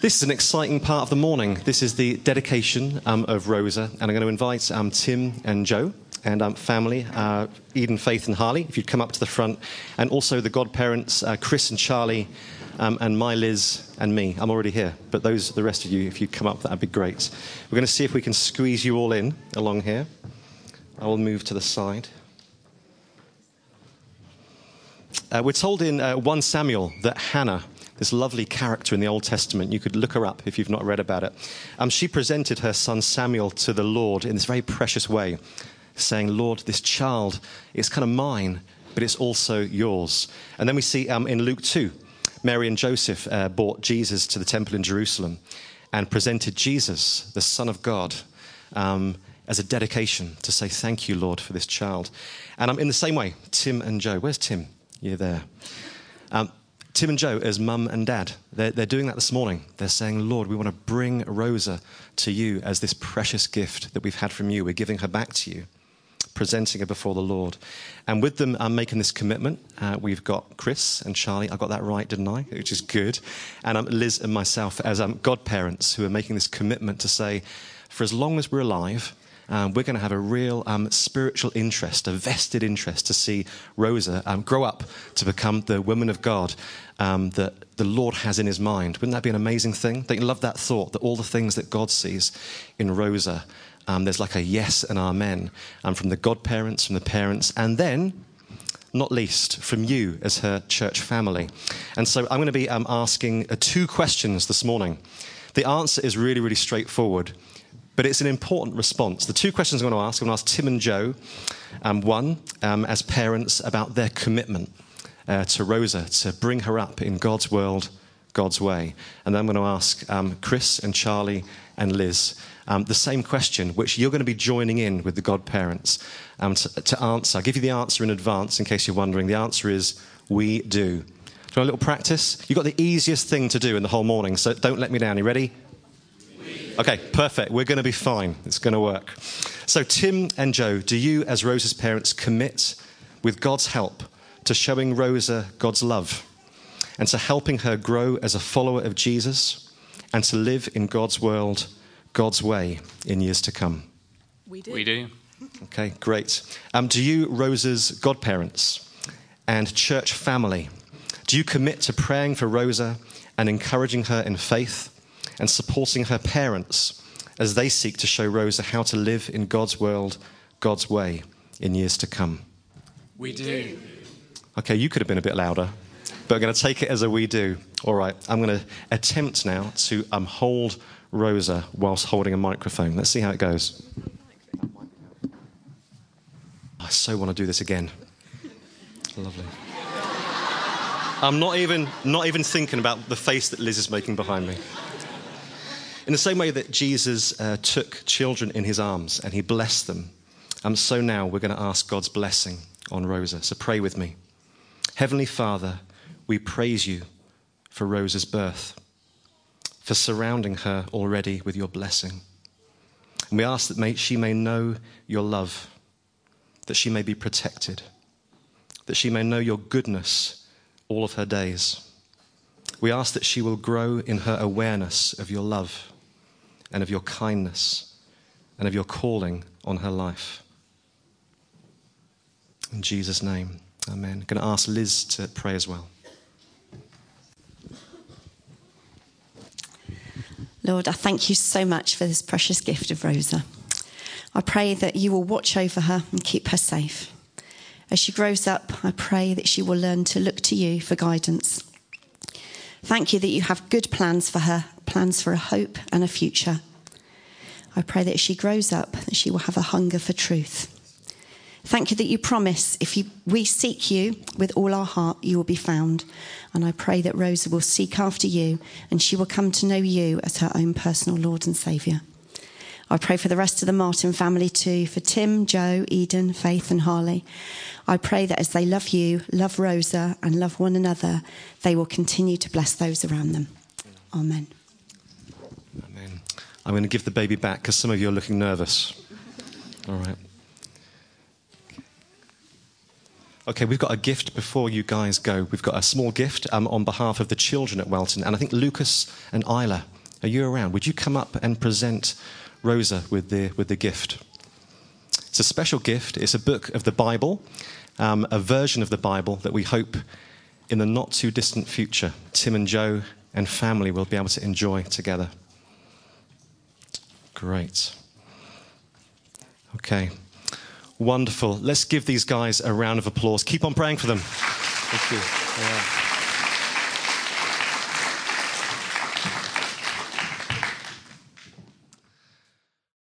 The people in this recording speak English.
This is an exciting part of the morning. This is the dedication of Rosa, and I'm going to invite Tim and Joe and family, Eden, Faith and Harley, if you'd come up to the front, and also the godparents, Chris and Charlie, and my Liz and me. I'm already here, but the rest of you, if you'd come up, that'd be great. We're going to see if we can squeeze you all in along here. I will move to the side. We're told in 1 Samuel that Hannah, this lovely character in the Old Testament, you could look her up if you've not read about it. She presented her son Samuel to the Lord in this very precious way, saying, Lord, this child is kind of mine, but it's also yours. And then we see in Luke 2, Mary and Joseph brought Jesus to the temple in Jerusalem and presented Jesus, the Son of God, as a dedication to say, thank you, Lord, for this child. And in the same way, Tim and Joe. Where's Tim? You're there. Tim and Joe, as mum and dad, they're doing that this morning. They're saying, Lord, we want to bring Rosa to you as this precious gift that we've had from you. We're giving her back to you, presenting her before the Lord. And with them making this commitment, we've got Chris and Charlie. I got that right, didn't I? Which is good. And Liz and myself as godparents who are making this commitment to say, for as long as we're alive, we're going to have a real spiritual interest, a vested interest to see Rosa grow up to become the woman of God that the Lord has in his mind. Wouldn't that be an amazing thing? Don't you love that thought, that all the things that God sees in Rosa, there's like a yes and amen from the godparents, from the parents, and then, not least, from you as her church family. And so I'm going to be asking 2 questions this morning. The answer is really, really straightforward, but it's an important response. The 2 questions I'm going to ask Tim and Joe, one, as parents, about their commitment to Rosa, to bring her up in God's world, God's way. And then I'm going to ask Chris and Charlie and Liz the same question, which you're going to be joining in with the godparents to answer. I'll give you the answer in advance in case you're wondering. The answer is, we do. Do you want a little practice? You've got the easiest thing to do in the whole morning, so don't let me down. You ready? Okay, perfect. We're going to be fine. It's going to work. So Tim and Joe, do you, as Rosa's parents, commit with God's help to showing Rosa God's love and to helping her grow as a follower of Jesus and to live in God's world, God's way in years to come? We do. We do. Okay, great. Do you, Rosa's godparents and church family, do you commit to praying for Rosa and encouraging her in faith and supporting her parents as they seek to show Rosa how to live in God's world, God's way in years to come? We do. Okay, you could have been a bit louder, but I'm going to take it as a we do. All right, I'm going to attempt now to hold Rosa whilst holding a microphone. Let's see how it goes. I so want to do this again. Lovely. I'm not even thinking about the face that Liz is making behind me. In the same way that Jesus took children in his arms and he blessed them, so now we're going to ask God's blessing on Rosa. So pray with me. Heavenly Father, we praise you for Rosa's birth, for surrounding her already with your blessing. And we ask that she may know your love, that she may be protected, that she may know your goodness all of her days. We ask that she will grow in her awareness of your love and of your kindness and of your calling on her life. In Jesus' name, amen. I'm going to ask Liz to pray as well. Lord, I thank you so much for this precious gift of Rosa. I pray that you will watch over her and keep her safe. As she grows up, I pray that she will learn to look to you for guidance. Thank you that you have good plans for her, plans for a hope and a future. I pray that as she grows up, that she will have a hunger for truth. Thank you that you promise if we seek you with all our heart, you will be found. And I pray that Rosa will seek after you and she will come to know you as her own personal Lord and Saviour. I pray for the rest of the Martin family too, for Tim, Joe, Eden, Faith and Harley. I pray that as they love you, love Rosa and love one another, they will continue to bless those around them. Amen. Amen. I'm going to give the baby back because some of you are looking nervous. All right. Okay, we've got a gift before you guys go. We've got a small gift on behalf of the children at Welton. And I think Lucas and Isla Are you around? Would you come up and present Rosa with the gift? It's a special gift. It's a book of the Bible, a version of the Bible that we hope in the not too distant future, Tim and Joe and family will be able to enjoy together. Great. Okay. Wonderful. Let's give these guys a round of applause. Keep on praying for them. Thank you. Yeah.